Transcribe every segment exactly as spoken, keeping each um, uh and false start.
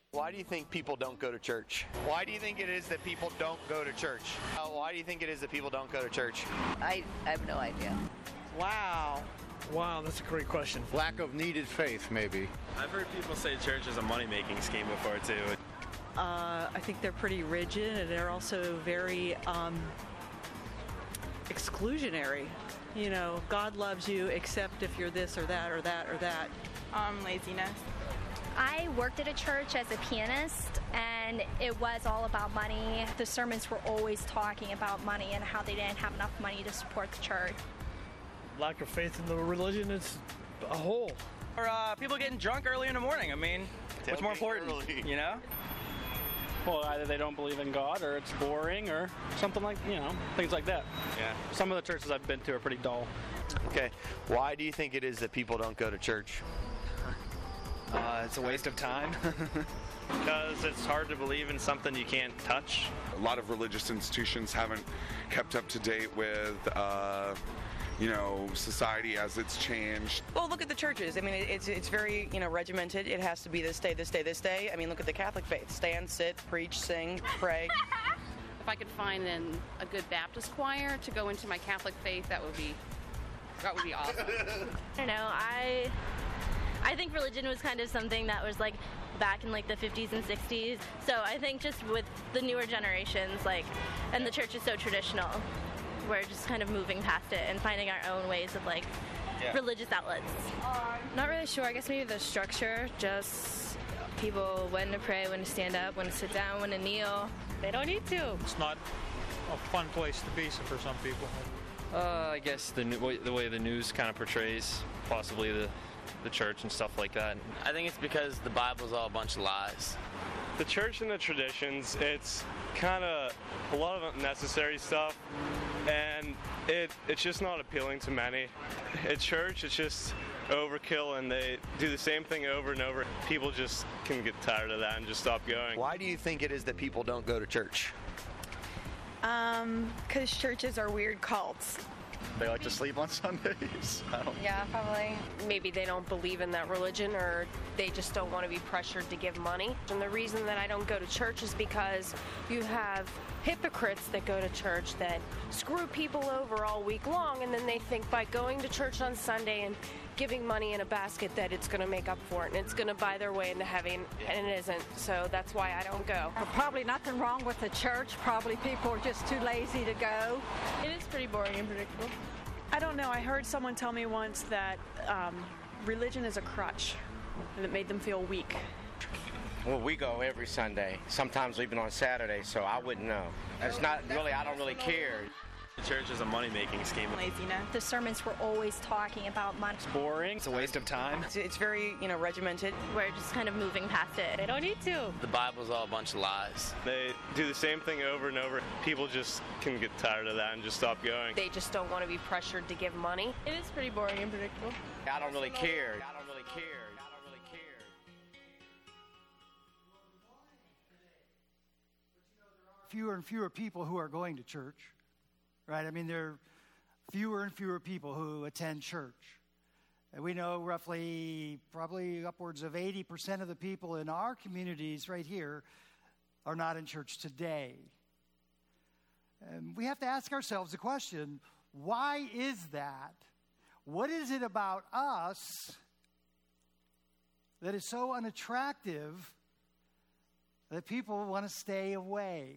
Why do you think people don't go to church? Why do you think it is that people don't go to church? Uh, why do you think it is that people don't go to church? I, I have no idea. Wow. Wow, that's a great question. Lack of needed faith, maybe. I've heard people say church is a money-making scheme before, too. Uh, I think they're pretty rigid, and they're also very um, exclusionary. You know, God loves you except if you're this or that or that or that. Um, laziness. I worked at a church as a pianist, and it was all about money. The sermons were always talking about money and how they didn't have enough money to support the church. Lack of faith in the religion is a whole. Or uh, people getting drunk early in the morning. I mean, what's more important, early. You know? Well, either they don't believe in God, or it's boring, or something like, you know, things like that. Yeah. Some of the churches I've been to are pretty dull. Okay. Why do you think it is that people don't go to church? Uh, it's a waste of time. Because it's hard to believe in something you can't touch. A lot of religious institutions haven't kept up to date with, uh, you know, society as it's changed. Well, look at the churches. I mean, it's it's very, you know, regimented. It has to be this day, this day, this day. I mean, look at the Catholic faith. Stand, sit, preach, sing, pray. If I could find an, a good Baptist choir to go into my Catholic faith, that would be that would be awesome. I don't know. I I think religion was kind of something that was like back in like the fifties and sixties. So I think just with the newer generations, like, and the church is so traditional, we're just kind of moving past it and finding our own ways of like yeah. religious outlets. Not really sure. I guess maybe the structure, just people when to pray, when to stand up, when to sit down, when to kneel. They don't need to. It's not a fun place to be for some people. Uh, I guess the the way the news kind of portrays possibly the the church and stuff like that. I think it's because the Bible's all a bunch of lies. The church and the traditions, it's kind of a lot of unnecessary stuff, and it it's just not appealing to many. At church, it's just overkill, and they do the same thing over and over. People just can get tired of that and just stop going. Why do you think it is that people don't go to church? Um, because churches are weird cults. They like to sleep on Sundays. I don't Yeah, probably. Maybe they don't believe in that religion, or they just don't want to be pressured to give money. And the reason that I don't go to church is because you have hypocrites that go to church that screw people over all week long, and then they think by going to church on Sunday and giving money in a basket that it's going to make up for it, and it's going to buy their way into heaven, and it isn't. So that's why I don't go. Probably nothing wrong with the church. Probably people are just too lazy to go. It is pretty boring and predictable. I don't know. I heard someone tell me once that um, religion is a crutch, and it made them feel weak. Well, we go every Sunday, sometimes even on Saturday, so I wouldn't know. It's not really, I don't really care. The church is a money-making scheme. Laziness. The sermons were always talking about money. It's boring. It's a waste of time. It's, it's very, you know, regimented. We're just kind of moving past it. They don't need to. The Bible's all a bunch of lies. They do the same thing over and over. People just can get tired of that and just stop going. They just don't want to be pressured to give money. It is pretty boring and predictable. I don't really care. I don't really care. I don't really care. Fewer and fewer people who are going to church. Right? I mean, there are fewer and fewer people who attend church. And we know roughly, probably upwards of eighty percent of the people in our communities right here are not in church today. And we have to ask ourselves the question, why is that? What is it about us that is so unattractive that people want to stay away?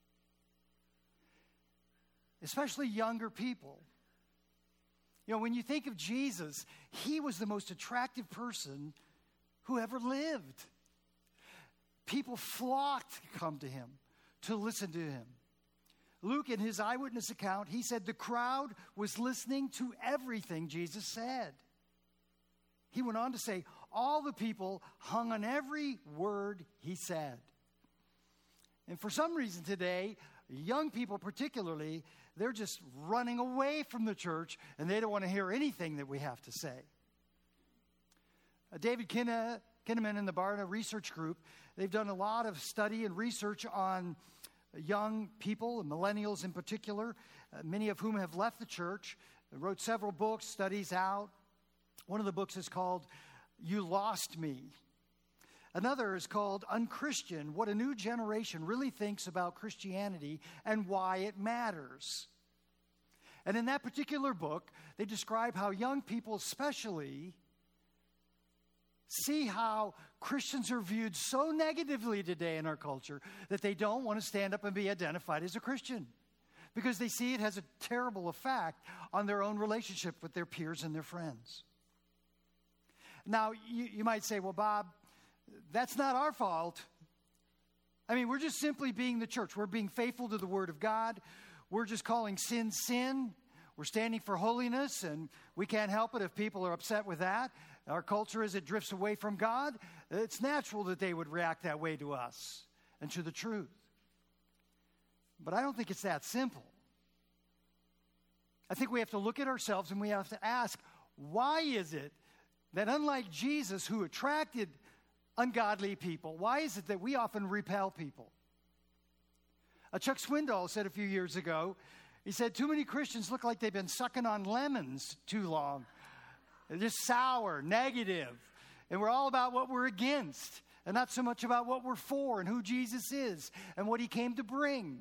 Especially younger people. You know, when you think of Jesus, he was the most attractive person who ever lived. People flocked to come to him, to listen to him. Luke, in his eyewitness account, he said the crowd was listening to everything Jesus said. He went on to say, all the people hung on every word he said. And for some reason today, young people particularly, they're just running away from the church, and they don't want to hear anything that we have to say. Uh, David Kinna, Kinnaman and the Barna Research Group, they've done a lot of study and research on young people, and millennials in particular, uh, many of whom have left the church, uh, wrote several books, studies out. One of the books is called You Lost Me. Another is called Unchristian, What a New Generation Really Thinks About Christianity and Why It Matters. And in that particular book, they describe how young people especially see how Christians are viewed so negatively today in our culture that they don't want to stand up and be identified as a Christian because they see it has a terrible effect on their own relationship with their peers and their friends. Now, you, you might say, well, Bob, that's not our fault. I mean, we're just simply being the church. We're being faithful to the Word of God. We're just calling sin, sin. We're standing for holiness, and we can't help it if people are upset with that. Our culture, as it drifts away from God, it's natural that they would react that way to us and to the truth. But I don't think it's that simple. I think we have to look at ourselves and we have to ask, why is it that unlike Jesus, who attracted ungodly people, why is it that we often repel people? Uh, Chuck Swindoll said a few years ago, he said, too many Christians look like they've been sucking on lemons too long. They're just sour, negative, and we're all about what we're against and not so much about what we're for and who Jesus is and what he came to bring.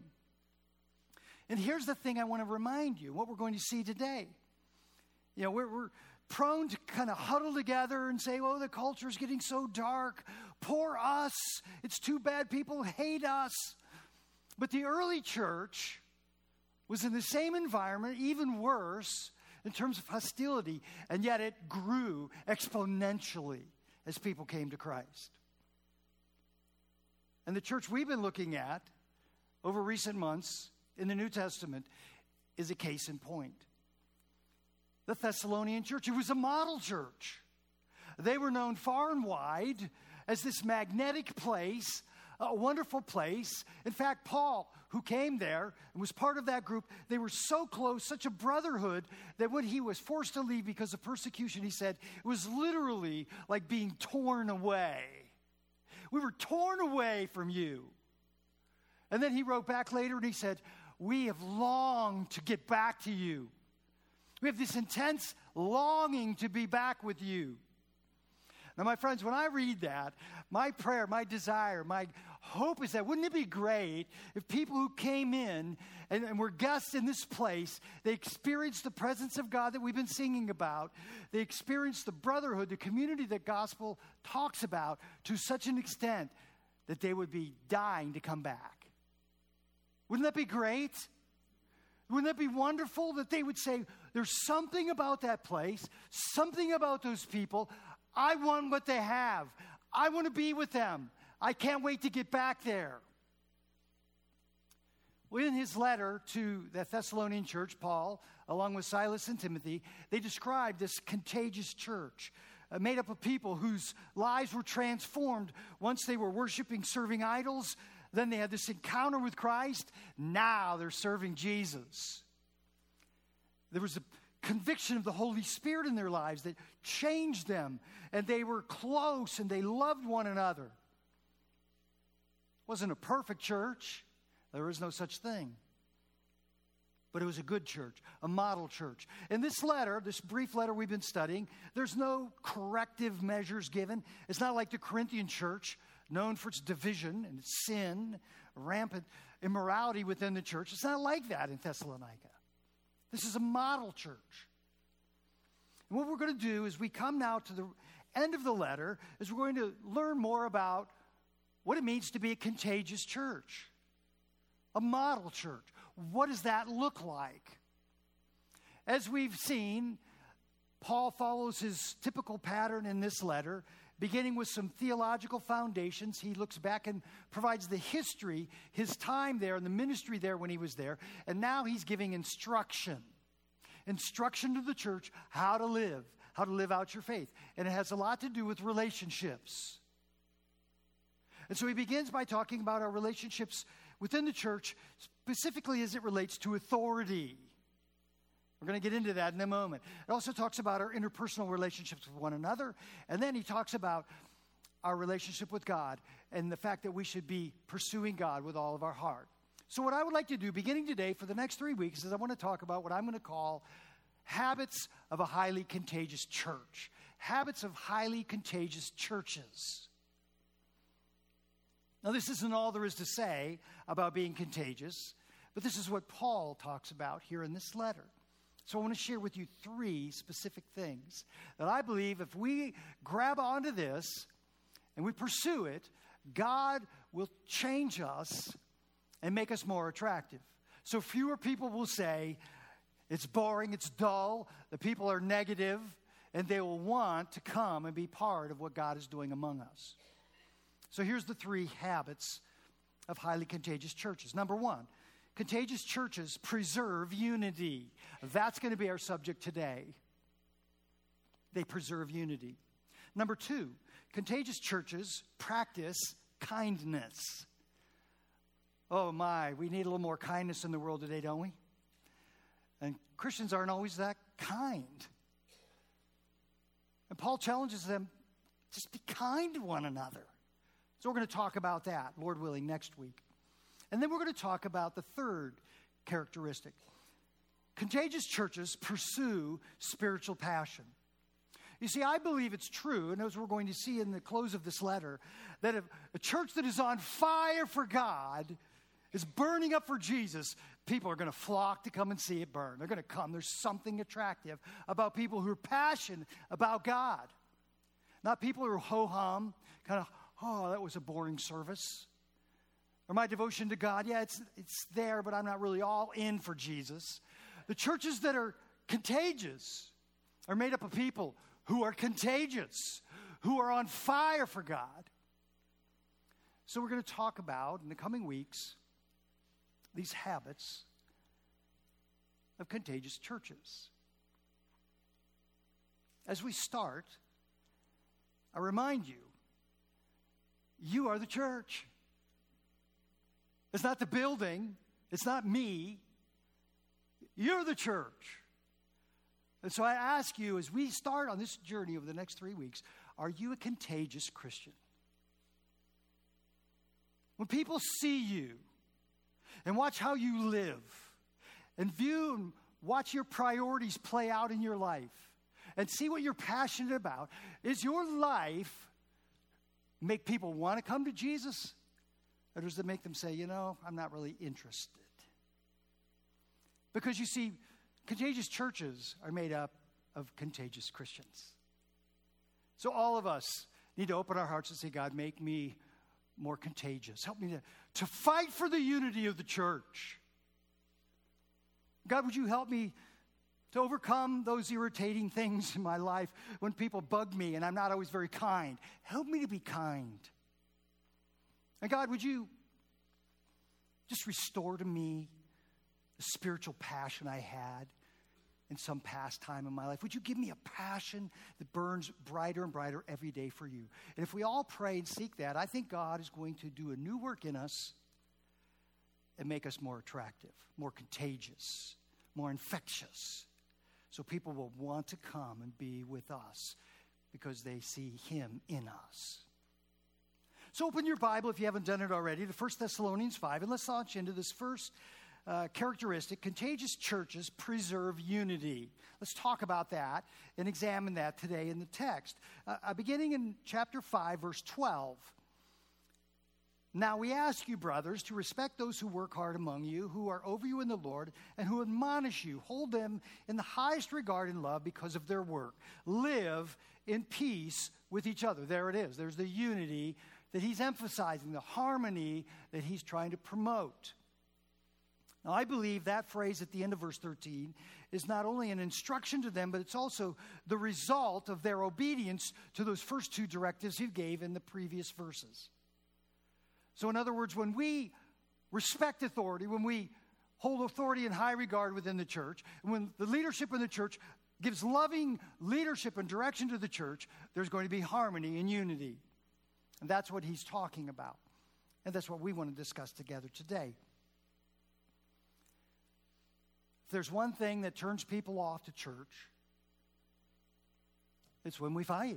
And here's the thing I want to remind you, what we're going to see today. You know, we're, we're prone to kind of huddle together and say, oh, the culture's getting so dark. Poor us. It's too bad people hate us. But the early church was in the same environment, even worse in terms of hostility, and yet it grew exponentially as people came to Christ. And the church we've been looking at over recent months in the New Testament is a case in point. The Thessalonian church, it was a model church. They were known far and wide as this magnetic place, a wonderful place. In fact, Paul, who came there and was part of that group, they were so close, such a brotherhood, that when he was forced to leave because of persecution, he said, it was literally like being torn away. We were torn away from you. And then he wrote back later and he said, we have longed to get back to you. We have this intense longing to be back with you. Now, my friends, when I read that, my prayer, my desire, my hope is that wouldn't it be great if people who came in and, and were guests in this place, they experienced the presence of God that we've been singing about. They experienced the brotherhood, the community that gospel talks about to such an extent that they would be dying to come back. Wouldn't that be great? Wouldn't that be wonderful that they would say, there's something about that place, something about those people. I want what they have. I want to be with them. I can't wait to get back there. Well, in his letter to the Thessalonian church, Paul, along with Silas and Timothy, they described this contagious church uh, made up of people whose lives were transformed once they were worshiping, serving idols. Then they had this encounter with Christ. Now they're serving Jesus. There was a conviction of the Holy Spirit in their lives that changed them. And they were close and they loved one another. It wasn't a perfect church. There is no such thing. But it was a good church, a model church. In this letter, this brief letter we've been studying, there's no corrective measures given. It's not like the Corinthian church, known for its division and its sin, rampant immorality within the church. It's not like that in Thessalonica. This is a model church. And what we're going to do is we come now to the end of the letter, is we're going to learn more about what it means to be a contagious church, a model church. What does that look like? As we've seen, Paul follows his typical pattern in this letter, beginning with some theological foundations. He looks back and provides the history, his time there and the ministry there when he was there. And now he's giving instruction. Instruction to the church how to live, how to live out your faith. And it has a lot to do with relationships. And so he begins by talking about our relationships within the church, specifically as it relates to authority. We're going to get into that in a moment. It also talks about our interpersonal relationships with one another. And then he talks about our relationship with God and the fact that we should be pursuing God with all of our heart. So what I would like to do, beginning today for the next three weeks, is I want to talk about what I'm going to call habits of a highly contagious church. Habits of highly contagious churches. Now, this isn't all there is to say about being contagious, but this is what Paul talks about here in this letter. So I want to share with you three specific things that I believe if we grab onto this and we pursue it, God will change us and make us more attractive. So fewer people will say, it's boring, it's dull, the people are negative, and they will want to come and be part of what God is doing among us. So here's the three habits of highly contagious churches. Number one, contagious churches preserve unity. That's going to be our subject today. They preserve unity. Number two, contagious churches practice kindness. Oh my, we need a little more kindness in the world today, don't we? And Christians aren't always that kind. And Paul challenges them, just be kind to one another. So we're going to talk about that, Lord willing, next week. And then we're going to talk about the third characteristic. Contagious churches pursue spiritual passion. You see, I believe it's true, and as we're going to see in the close of this letter, that if a church that is on fire for God is burning up for Jesus, people are going to flock to come and see it burn. They're going to come. There's something attractive about people who are passionate about God. Not people who are ho-hum, kind of, oh, that was a boring service. Or my devotion to God, yeah, it's it's there, but I'm not really all in for Jesus. The churches that are contagious are made up of people who are contagious, who are on fire for God. So we're going to talk about, in the coming weeks, these habits of contagious churches. As we start, I remind you, you are the church. It's not the building. It's not me. You're the church. And so I ask you, as we start on this journey over the next three weeks, are you a contagious Christian? When people see you and watch how you live and view and watch your priorities play out in your life and see what you're passionate about, is your life make people want to come to Jesus? Or does it make them say, you know, I'm not really interested? Because you see, contagious churches are made up of contagious Christians. So all of us need to open our hearts and say, God, make me more contagious. Help me to, to fight for the unity of the church. God, would you help me to overcome those irritating things in my life when people bug me and I'm not always very kind? Help me to be kind. And God, would you just restore to me the spiritual passion I had in some past time in my life? Would you give me a passion that burns brighter and brighter every day for you? And if we all pray and seek that, I think God is going to do a new work in us and make us more attractive, more contagious, more infectious. So people will want to come and be with us because they see him in us. So open your Bible, if you haven't done it already, to First Thessalonians five, and let's launch into this first uh, characteristic. Contagious churches preserve unity. Let's talk about that and examine that today in the text. Uh, beginning in chapter five, verse twelve. Now we ask you, brothers, to respect those who work hard among you, who are over you in the Lord, and who admonish you. Hold them in the highest regard and love because of their work. Live in peace with each other. There it is. There's the unity that he's emphasizing, the harmony that he's trying to promote. Now, I believe that phrase at the end of verse thirteen is not only an instruction to them, but it's also the result of their obedience to those first two directives he gave in the previous verses. So in other words, when we respect authority, when we hold authority in high regard within the church, and when the leadership in the church gives loving leadership and direction to the church, there's going to be harmony and unity. And that's what he's talking about. And that's what we want to discuss together today. If there's one thing that turns people off to church, it's when we fight.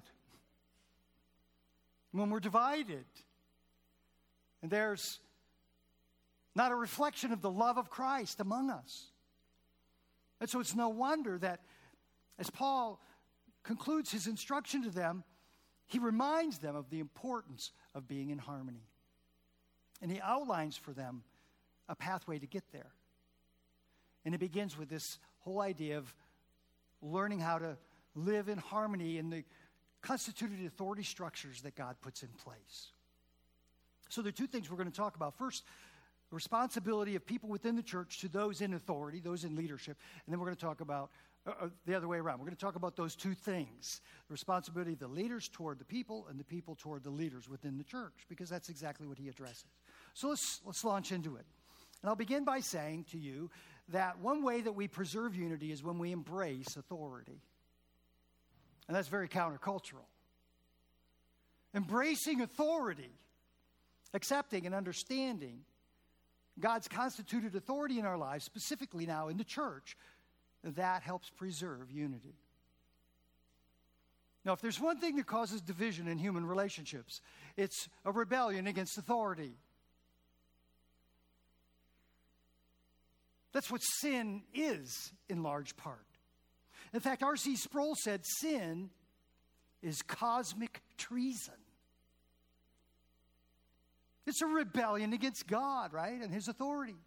When we're divided. And there's not a reflection of the love of Christ among us. And so it's no wonder that as Paul concludes his instruction to them, he reminds them of the importance of being in harmony. And he outlines for them a pathway to get there. And it begins with this whole idea of learning how to live in harmony in the constituted authority structures that God puts in place. So there are two things we're going to talk about. First, the responsibility of people within the church to those in authority, those in leadership. And then we're going to talk about uh, the other way around. We're going to talk about those two things. The responsibility of the leaders toward the people and the people toward the leaders within the church, because that's exactly what he addresses. So let's, let's launch into it. And I'll begin by saying to you that one way that we preserve unity is when we embrace authority. And that's very countercultural. Embracing authority, accepting and understanding God's constituted authority in our lives, specifically now in the church, that helps preserve unity. Now, if there's one thing that causes division in human relationships, it's a rebellion against authority. That's what sin is in large part. In fact, R C Sproul said sin is cosmic treason. It's a rebellion against God, right, and his authority.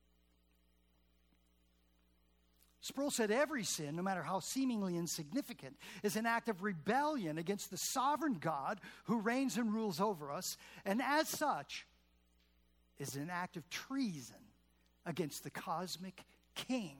Sproul said every sin, no matter how seemingly insignificant, is an act of rebellion against the sovereign God who reigns and rules over us, and as such, is an act of treason against the cosmic king.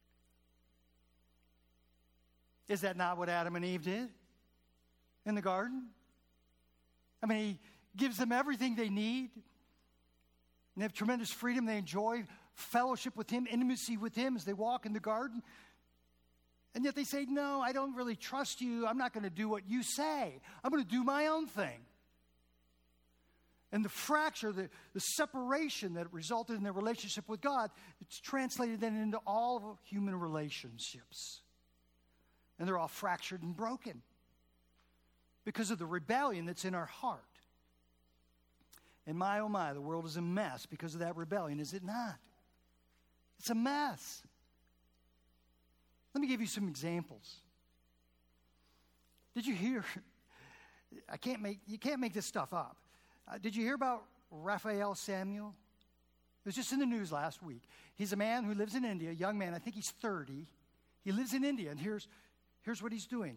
Is that not what Adam and Eve did in the garden? I mean, he gives them everything they need. And they have tremendous freedom. They enjoy fellowship with him, intimacy with him as they walk in the garden. And yet they say, no, I don't really trust you. I'm not going to do what you say. I'm going to do my own thing. And the fracture, the, the separation that resulted in their relationship with God, it's translated then into all of human relationships. And they're all fractured and broken because of the rebellion that's in our heart. And my, oh my, the world is a mess because of that rebellion, is it not? It's a mess. Let me give you some examples. Did you hear? I can't make, you can't make this stuff up. Uh, did you hear about Raphael Samuel? It was just in the news last week. He's a man who lives in India, a young man, I think he's thirty. He lives in India, and here's, here's what he's doing.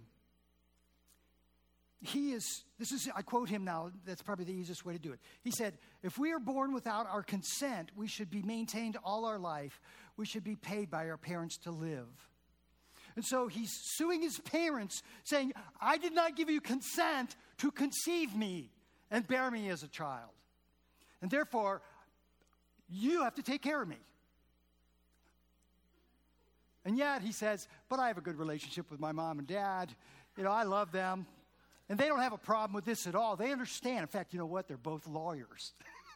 He is, this is, I quote him now, that's probably the easiest way to do it. He said, if we are born without our consent, we should be maintained all our life. We should be paid by our parents to live. And so he's suing his parents, saying, I did not give you consent to conceive me and bear me as a child. And therefore, you have to take care of me. And yet he says, but I have a good relationship with my mom and dad. You know, I love them. And they don't have a problem with this at all. They understand. In fact, you know what? They're both lawyers.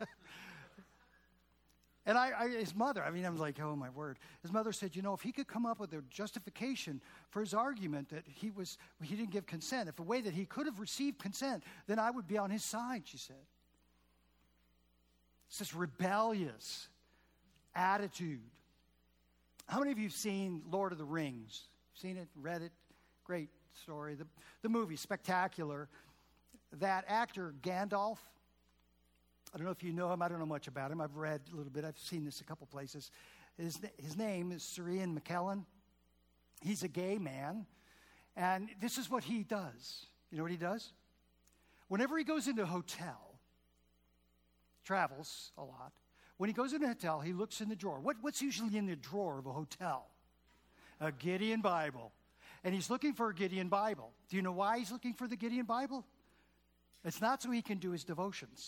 And I, I, his mother, I mean, I was like, oh, my word. His mother said, you know, if he could come up with a justification for his argument that he was, he didn't give consent, if a way that he could have received consent, then I would be on his side, she said. It's this rebellious attitude. How many of you have seen Lord of the Rings? Seen it, read it? Great story. The, the movie, spectacular. That actor, Gandalf, I don't know if you know him. I don't know much about him. I've read a little bit. I've seen this a couple places. His, his name is Sir Ian McKellen. He's a gay man. And this is what he does. You know what he does? Whenever he goes into a hotel, travels a lot. When he goes into a hotel, he looks in the drawer. What, what's usually in the drawer of a hotel? A Gideon Bible. And he's looking for a Gideon Bible. Do you know why he's looking for the Gideon Bible? It's not so he can do his devotions.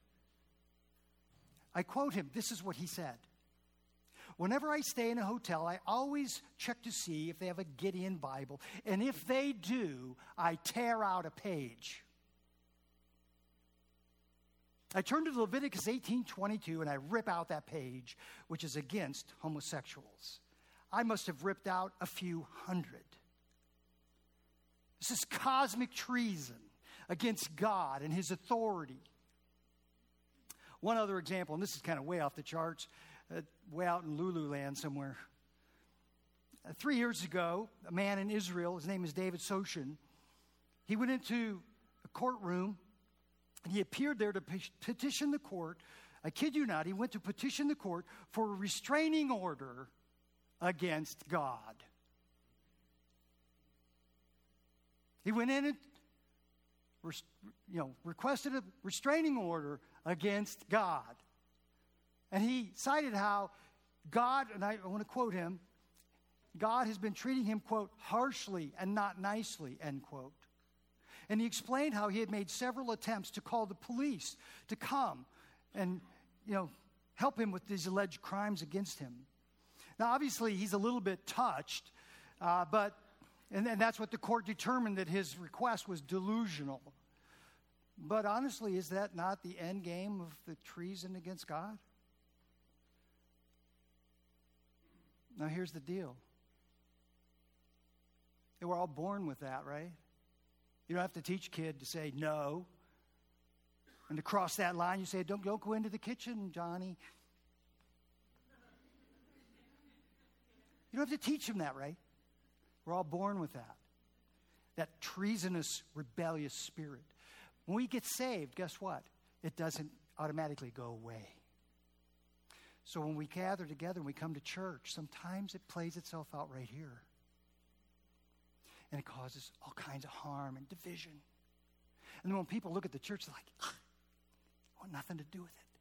I quote him. This is what he said. Whenever I stay in a hotel, I always check to see if they have a Gideon Bible. And if they do, I tear out a page. I turn to Leviticus eighteen twenty-two and I rip out that page, which is against homosexuals. I must have ripped out a few hundred. This is cosmic treason against God and his authority. One other example, and this is kind of way off the charts, uh, way out in Lulu land somewhere. Uh, three years ago, a man in Israel, his name is David Soshin, he went into a courtroom and he appeared there to pe- petition the court I kid you not, he went to petition the court for a restraining order against God. He went in and you know, requested a restraining order against God. And he cited how God, and I want to quote him, God has been treating him, quote, harshly and not nicely, end quote. And he explained how he had made several attempts to call the police to come and, you know, help him with these alleged crimes against him. Now, obviously, he's a little bit touched, uh, but, and, and that's what the court determined, that his request was delusional. But honestly, is that not the end game of the treason against God? Now, here's the deal. We're all born with that, right? You don't have to teach a kid to say no. And to cross that line, you say, don't, don't go into the kitchen, Johnny. You don't have to teach them that, right? We're all born with that. That treasonous, rebellious spirit. When we get saved, guess what? It doesn't automatically go away. So when we gather together and we come to church, sometimes it plays itself out right here. And it causes all kinds of harm and division. And then when people look at the church, they're like, I want nothing to do with it.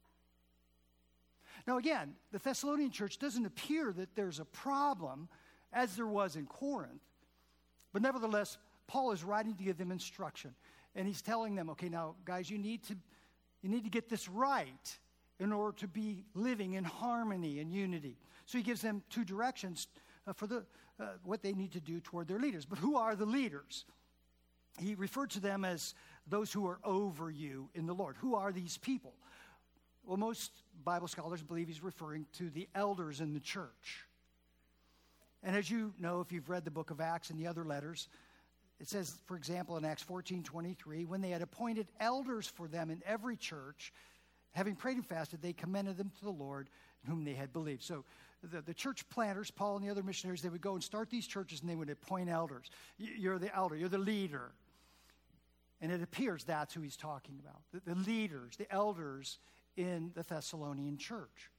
Now again, the Thessalonian church doesn't appear that there's a problem as there was in Corinth. But nevertheless, Paul is writing to give them instruction. And he's telling them, okay, now guys, you need to, you need to get this right in order to be living in harmony and unity. So he gives them two directions uh, for the uh, what they need to do toward their leaders. But who are the leaders? He referred to them as those who are over you in the Lord. Who are these people? Well, most Bible scholars believe he's referring to the elders in the church. And as you know, if you've read the book of Acts and the other letters, it says, for example, in Acts fourteen twenty-three, when they had appointed elders for them in every church, having prayed and fasted, they commended them to the Lord in whom they had believed. So the, the church planters, Paul and the other missionaries, they would go and start these churches and they would appoint elders. You're the elder, you're the leader. And it appears that's who he's talking about. The, the leaders, the elders in the Thessalonian church.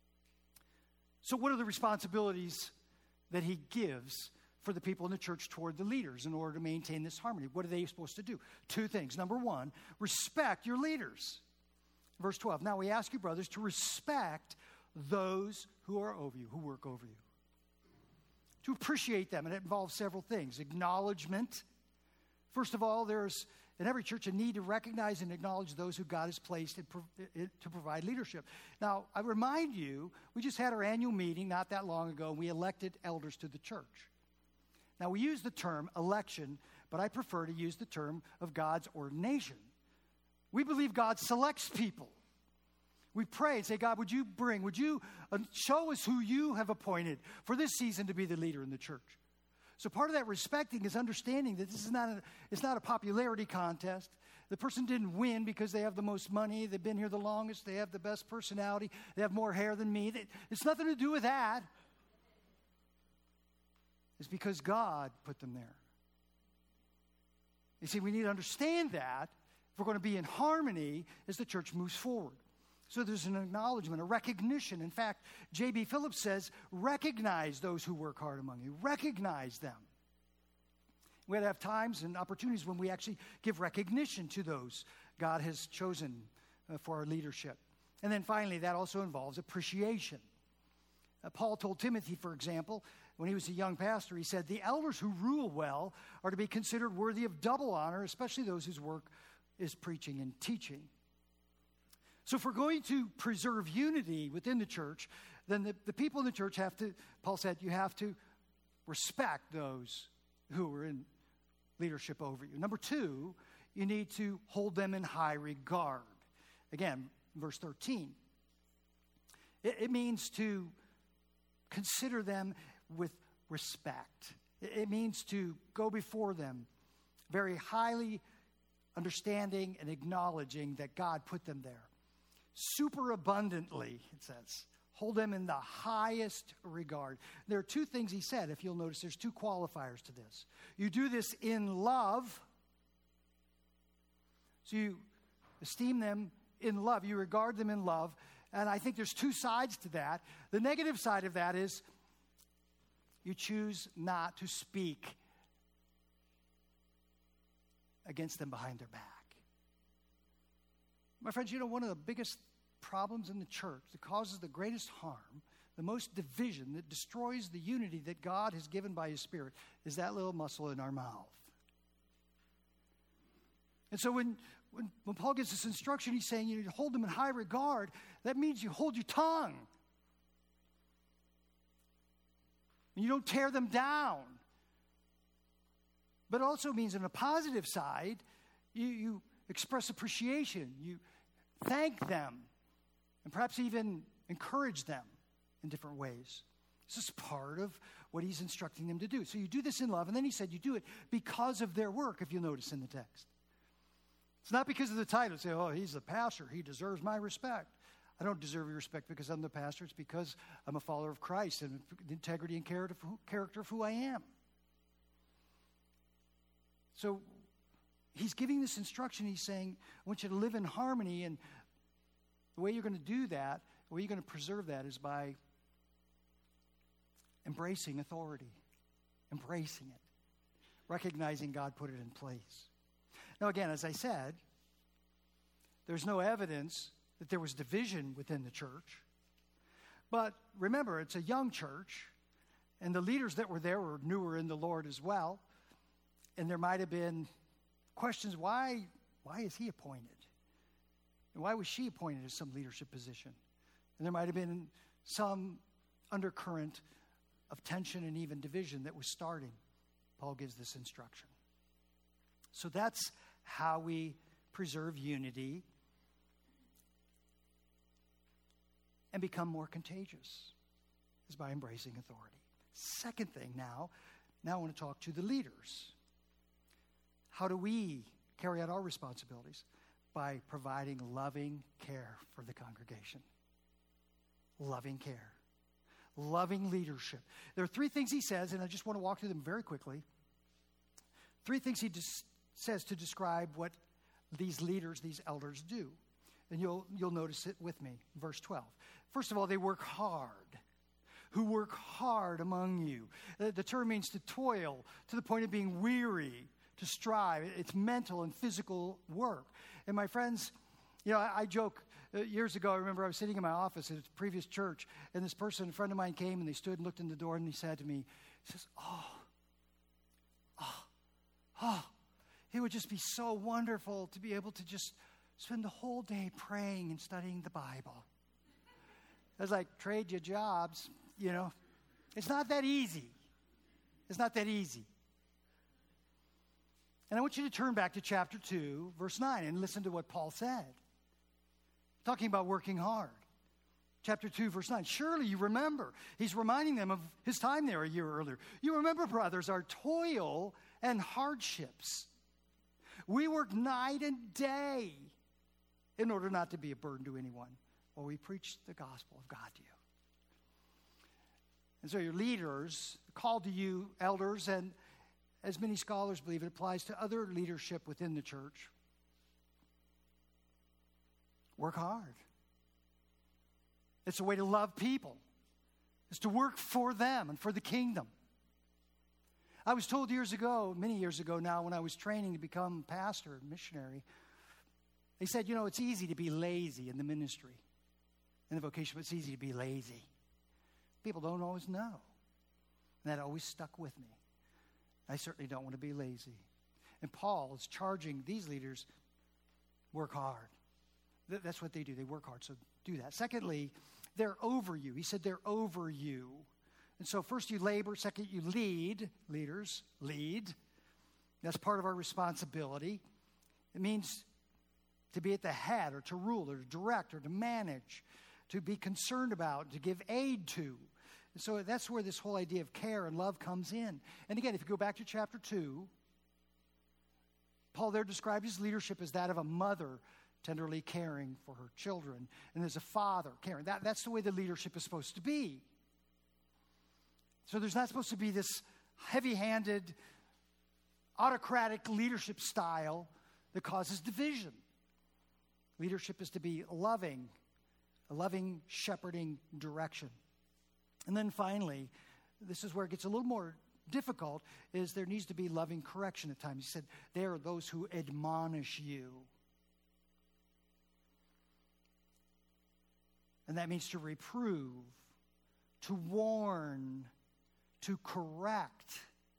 So what are the responsibilities that he gives for the people in the church toward the leaders in order to maintain this harmony? What are they supposed to do? Two things. Number one, respect your leaders. Verse twelve, now we ask you, brothers, to respect those who are over you, who work over you. To appreciate them, and it involves several things. Acknowledgement. First of all, there's in every church a need to recognize and acknowledge those who God has placed in, in, to provide leadership. Now, I remind you, we just had our annual meeting not that long ago, and we elected elders to the church. Now, we use the term election, but I prefer to use the term of God's ordination. We believe God selects people. We pray and say, God, would you bring, would you uh, show us who you have appointed for this season to be the leader in the church? So part of that respecting is understanding that this is not a, it's not a popularity contest. The person didn't win because they have the most money, they've been here the longest, they have the best personality, they have more hair than me. They, it's nothing to do with that. It's because God put them there. You see, we need to understand that if we're going to be in harmony as the church moves forward. So there's an acknowledgement, a recognition. In fact, J B Phillips says, recognize those who work hard among you. Recognize them. We have to have times and opportunities when we actually give recognition to those God has chosen uh, for our leadership. And then finally, that also involves appreciation. Uh, Paul told Timothy, for example, when he was a young pastor, he said, the elders who rule well are to be considered worthy of double honor, especially those whose work is preaching and teaching. So if we're going to preserve unity within the church, then the, the people in the church have to, Paul said, you have to respect those who are in leadership over you. Number two, you need to hold them in high regard. Again, verse thirteen. It, it means to consider them with respect. It, it means to go before them very highly understanding and acknowledging that God put them there. Super abundantly, it says. Hold them in the highest regard. There are two things he said. If you'll notice, there's two qualifiers to this. You do this in love. So you esteem them in love. You regard them in love. And I think there's two sides to that. The negative side of that is you choose not to speak against them behind their back. My friends, you know, one of the biggest problems in the church that causes the greatest harm, the most division, that destroys the unity that God has given by His Spirit, is that little muscle in our mouth. And so when, when, when Paul gives this instruction, he's saying you hold them in high regard. That means you hold your tongue. And you don't tear them down. But it also means on a positive side, you, you express appreciation. You thank them. And perhaps even encourage them in different ways. This is part of what he's instructing them to do. So you do this in love. And then he said you do it because of their work, if you'll notice in the text. It's not because of the title. Say, oh, he's the pastor. He deserves my respect. I don't deserve your respect because I'm the pastor. It's because I'm a follower of Christ and the integrity and character of who I am. So he's giving this instruction. He's saying, I want you to live in harmony. And the way you're going to do that, the way you're going to preserve that is by embracing authority, embracing it, recognizing God put it in place. Now, again, as I said, there's no evidence that there was division within the church. But remember, it's a young church, and the leaders that were there were newer in the Lord as well. And there might have been questions, why, why is he appointed? And why was she appointed as some leadership position? And there might have been some undercurrent of tension and even division that was starting. Paul gives this instruction. So that's how we preserve unity and become more contagious, is by embracing authority. Second thing now, now I want to talk to the leaders. How do we carry out our responsibilities? By providing loving care for the congregation. Loving care. Loving leadership. There are three things he says, and I just want to walk through them very quickly. Three things he dis- says to describe what these leaders, these elders do. And you'll, you'll notice it with me. Verse twelve. First of all, they work hard. Who work hard among you. The, the term means to toil to the point of being weary, to strive. It's mental and physical work. And my friends, you know, I, I joke, uh, years ago, I remember I was sitting in my office at a previous church, and this person, a friend of mine, came, and they stood and looked in the door, and he said to me, he says, oh, oh, oh, it would just be so wonderful to be able to just spend the whole day praying and studying the Bible. I was like, trade your jobs, you know. It's not that easy. It's not that easy. And I want you to turn back to chapter two, verse nine, and listen to what Paul said. Talking about working hard. Chapter two, verse nine. Surely you remember. He's reminding them of his time there a year earlier. You remember, brothers, our toil and hardships. We work night and day in order not to be a burden to anyone while we preach the gospel of God to you. And so your leaders, called to you, elders, and as many scholars believe, it applies to other leadership within the church. Work hard. It's a way to love people. It's to work for them and for the kingdom. I was told years ago, many years ago now, when I was training to become pastor and missionary, they said, you know, it's easy to be lazy in the ministry, in the vocation, but it's easy to be lazy. People don't always know. And that always stuck with me. I certainly don't want to be lazy. And Paul is charging these leaders, work hard. Th- that's what they do. They work hard, so do that. Secondly, they're over you. He said they're over you. And so first you labor, second you lead. Leaders, lead. That's part of our responsibility. It means to be at the head or to rule or to direct or to manage, to be concerned about, to give aid to. And so that's where this whole idea of care and love comes in. And again, if you go back to chapter two, Paul there described his leadership as that of a mother tenderly caring for her children, and as a father caring. That, that's the way the leadership is supposed to be. So there's not supposed to be this heavy-handed, autocratic leadership style that causes division. Leadership is to be loving, a loving, shepherding direction. And then finally, this is where it gets a little more difficult, is there needs to be loving correction at times. He said, there are those who admonish you. And that means to reprove, to warn, to correct.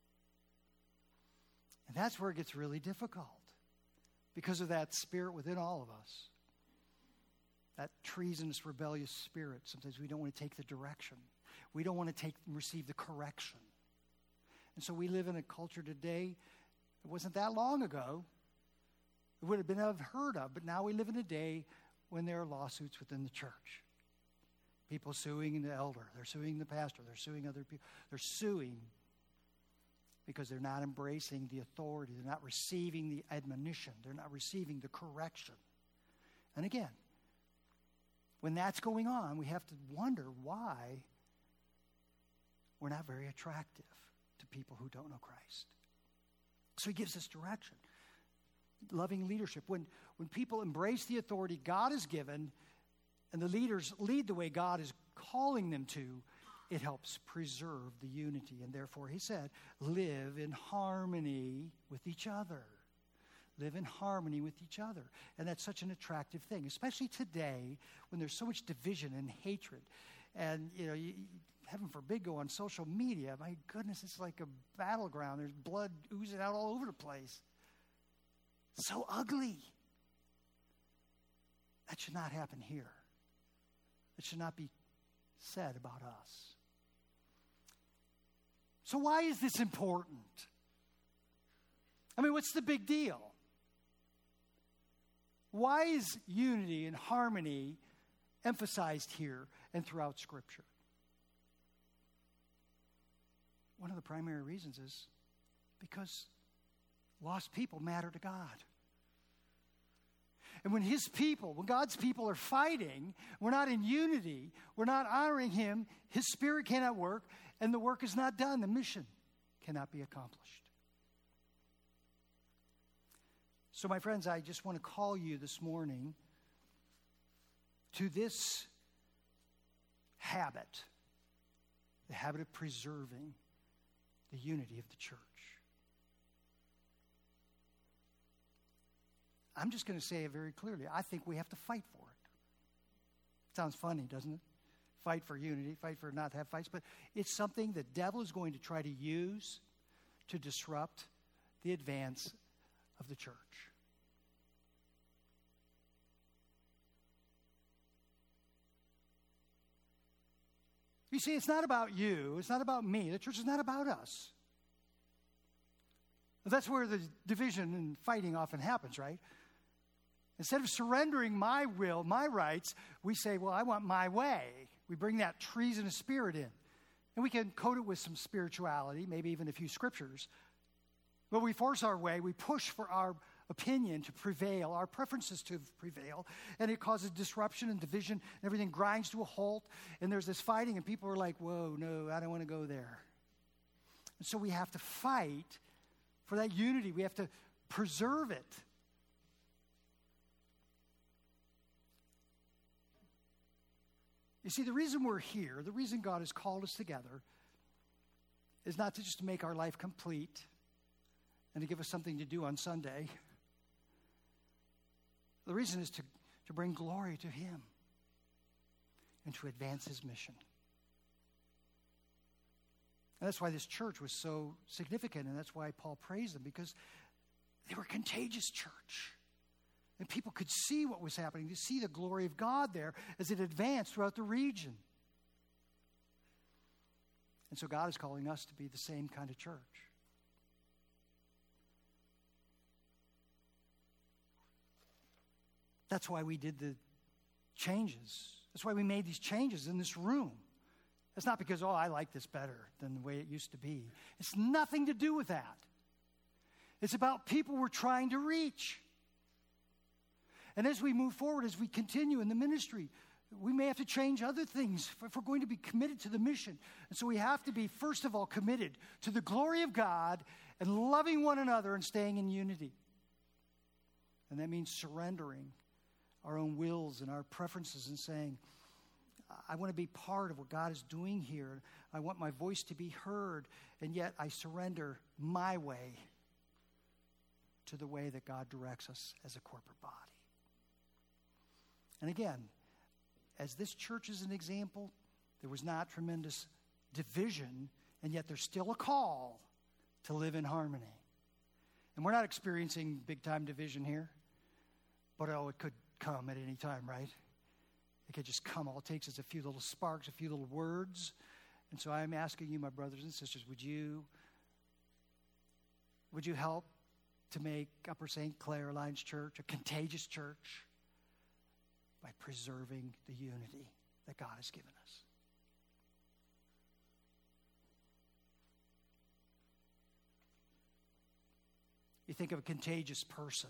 And that's where it gets really difficult because of that spirit within all of us. That treasonous, rebellious spirit. Sometimes we don't want to take the direction. We don't want to take and receive the correction. And so we live in a culture today, it wasn't that long ago, it would have been unheard of, but now we live in a day when there are lawsuits within the church. People suing the elder, they're suing the pastor, they're suing other people. They're suing because they're not embracing the authority, they're not receiving the admonition, they're not receiving the correction. And again, when that's going on, we have to wonder why we're not very attractive to people who don't know Christ. So he gives us direction. Loving leadership. When, when people embrace the authority God has given and the leaders lead the way God is calling them to, it helps preserve the unity. And therefore, he said, live in harmony with each other. Live in harmony with each other. And that's such an attractive thing, especially today when there's so much division and hatred. And, you know, you, heaven forbid, go on social media. My goodness, it's like a battleground. There's blood oozing out all over the place. So ugly. That should not happen here. It should not be said about us. So why is this important? I mean, what's the big deal? Why is unity and harmony emphasized here and throughout Scripture? One of the primary reasons is because lost people matter to God. And when his people, when God's people are fighting, we're not in unity, we're not honoring him, his spirit cannot work, and the work is not done. The mission cannot be accomplished. So, my friends, I just want to call you this morning to this habit, the habit of preserving the unity of the church. I'm just going to say it very clearly. I think we have to fight for it. Sounds funny, doesn't it? Fight for unity, fight for not to have fights. But it's something the devil is going to try to use to disrupt the advance of the church. You see, it's not about you. It's not about me. The church is not about us. That's where the division and fighting often happens, right? Instead of surrendering my will, my rights, we say, well, I want my way. We bring that treasonous spirit in. And we can coat it with some spirituality, maybe even a few scriptures. But we force our way. We push for our opinion to prevail, our preferences to prevail. And it causes disruption and division. And everything grinds to a halt. And there's this fighting. And people are like, whoa, no, I don't want to go there. And so we have to fight for that unity. We have to preserve it. You see, the reason we're here, the reason God has called us together, is not to just to make our life complete and to give us something to do on Sunday. The reason is to, to bring glory to him and to advance his mission. And that's why this church was so significant, and that's why Paul praised them, because they were a contagious church. And people could see what was happening, to see the glory of God there as it advanced throughout the region. And so God is calling us to be the same kind of church. That's why we did the changes. That's why we made these changes in this room. It's not because, oh, I like this better than the way it used to be. It's nothing to do with that. It's about people we're trying to reach. And as we move forward, as we continue in the ministry, we may have to change other things if we're going to be committed to the mission. And so we have to be, first of all, committed to the glory of God and loving one another and staying in unity. And that means surrendering our own wills and our preferences and saying, I want to be part of what God is doing here. I want my voice to be heard, and yet I surrender my way to the way that God directs us as a corporate body. And again, as this church is an example, there was not tremendous division, and yet there's still a call to live in harmony. And we're not experiencing big-time division here, but oh, it could come at any time, right? It could just come. All it takes is a few little sparks, a few little words. And so I'm asking you, my brothers and sisters, would you, would you help to make Upper Saint Clair Alliance Church a contagious church by preserving the unity that God has given us? You think of a contagious person,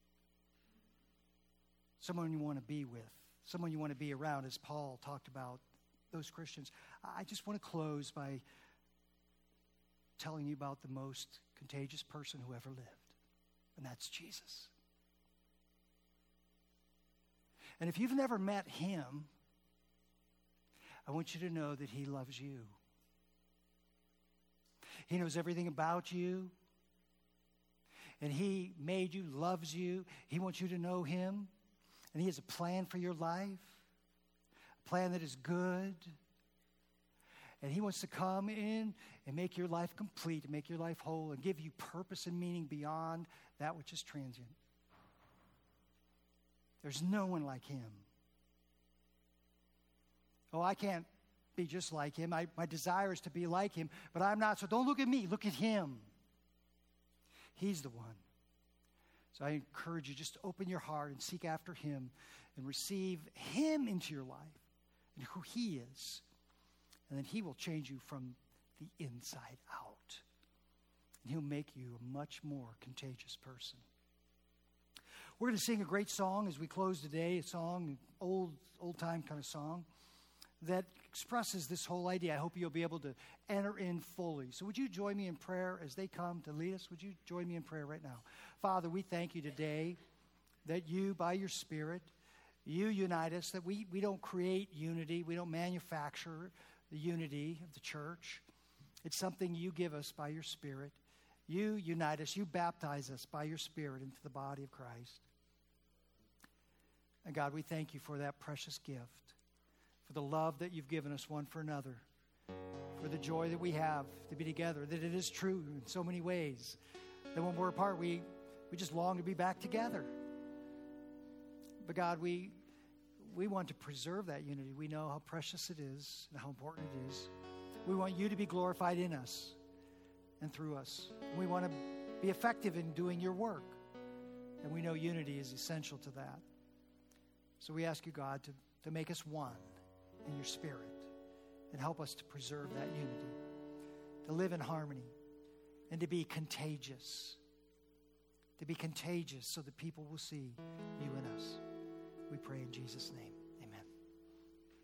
someone you want to be with, someone you want to be around, as Paul talked about those Christians. I just want to close by telling you about the most contagious person who ever lived, and that's Jesus. And if you've never met him, I want you to know that he loves you. He knows everything about you. And he made you, loves you. He wants you to know him. And he has a plan for your life, a plan that is good. And he wants to come in and make your life complete, and make your life whole, and give you purpose and meaning beyond that which is transient. There's no one like him. Oh, I can't be just like him. I, my desire is to be like him, but I'm not. So don't look at me. Look at him. He's the one. So I encourage you, just to open your heart and seek after him and receive him into your life and who he is. And then he will change you from the inside out. And he'll make you a much more contagious person. We're going to sing a great song as we close today, a song, old, old-time kind of song, that expresses this whole idea. I hope you'll be able to enter in fully. So would you join me in prayer as they come to lead us? Would you join me in prayer right now? Father, we thank you today that you, by your Spirit, you unite us, that we, we don't create unity. We don't manufacture the unity of the church. It's something you give us by your Spirit. You unite us. You baptize us by your Spirit into the body of Christ. And God, we thank you for that precious gift, for the love that you've given us one for another, for the joy that we have to be together, that it is true in so many ways, that when we're apart, we, we just long to be back together. But God, we, we want to preserve that unity. We know how precious it is and how important it is. We want you to be glorified in us and through us. And we want to be effective in doing your work. And we know unity is essential to that. So we ask you, God, to, to make us one in your Spirit and help us to preserve that unity, to live in harmony, and to be contagious, to be contagious so that people will see you in us. We pray in Jesus' name.